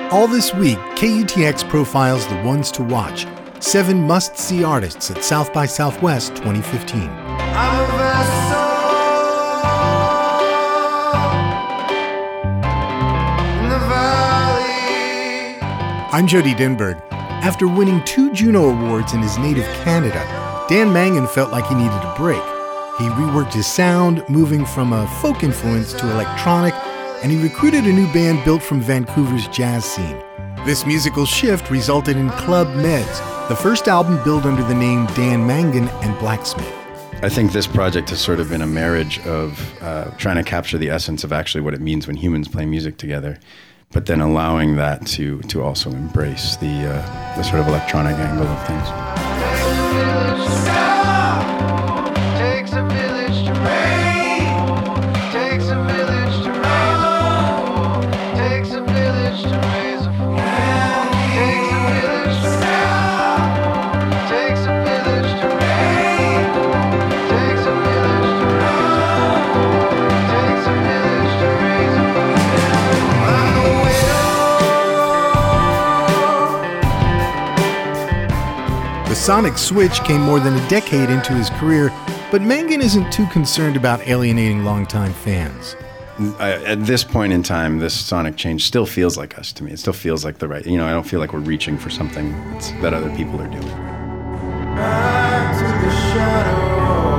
All this week, KUTX profiles the ones to watch. 7 must-see artists at South by Southwest 2015. I'm Jody Denberg. After winning 2 Juno Awards in his native Canada, Dan Mangan felt like he needed a break. He reworked his sound, moving from a folk influence to electronic, and he recruited a new band built from Vancouver's jazz scene. This musical shift resulted in Club Meds, the first album billed under the name Dan Mangan and Blacksmith. I think this project has sort of been a marriage of trying to capture the essence of actually what it means when humans play music together, but then allowing that to also embrace the sort of electronic angle of things. The sonic switch came more than a decade into his career, but Mangan isn't too concerned about alienating longtime fans. At this point in time, this sonic change still feels like us to me. It still feels like the right, I don't feel like we're reaching for something that other people are doing. Back to the shadow.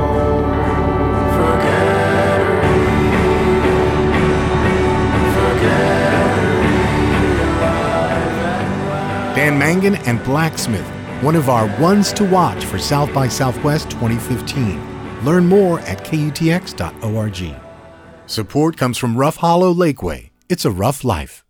Dan Mangan and Blacksmith, one of our ones to watch for South by Southwest 2015. Learn more at KUTX.org. Support comes from Rough Hollow Lakeway. It's a rough life.